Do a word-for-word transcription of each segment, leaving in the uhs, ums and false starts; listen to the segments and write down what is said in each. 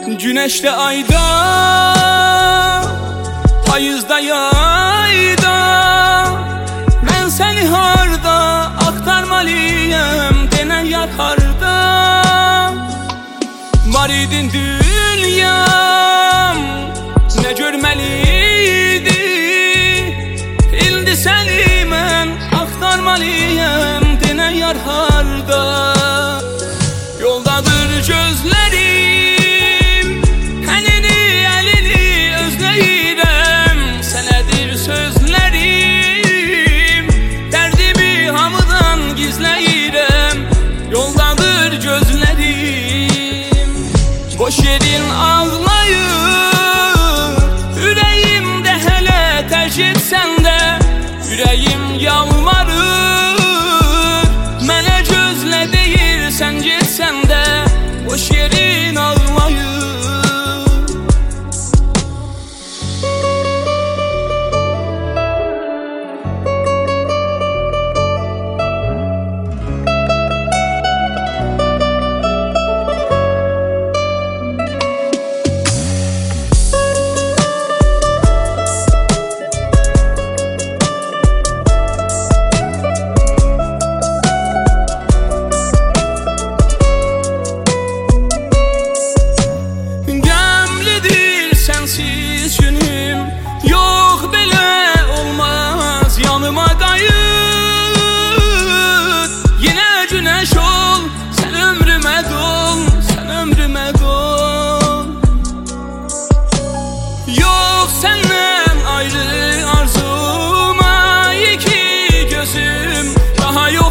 Güneşte ayda, payızda yayda, ben seni harda aktarmalıyım, denen yar harda. Var idin dünyam, ne görmeliydi, ildi seni mən aktarmalıyım, denen yar harda. Yoldadır gözlerim, tenini elini özleyirəm, sənədir sözlerim, derdimi hamıdan gizleyirəm. Yoldadır gözlerim, boş yerin ağlayır, ürəyimdə hələ tərk etsən də, ürəyim yalvarır, mənə gözlə deyir sən getsən də, boş yerin ağlayır. Sensiz günüm yok, belə olmaz, yanıma qayıt. Yine güneş ol, sen ömrüme dol, sen ömrüme dol. Yok senden ayrı arzuma iki gözüm, daha yok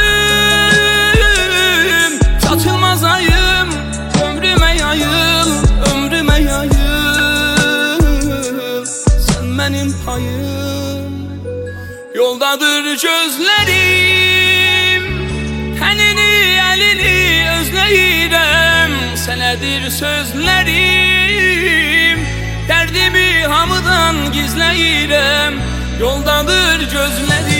dözüm, satılmaz ayım, ömrüme yayıl, ömrüme yayıl. Benim payım, yoldadır gözlerim, tenini elini özleyirəm, sənədir sözlerim, derdimi hamıdan gizleyirəm. Yoldadır gözlerim.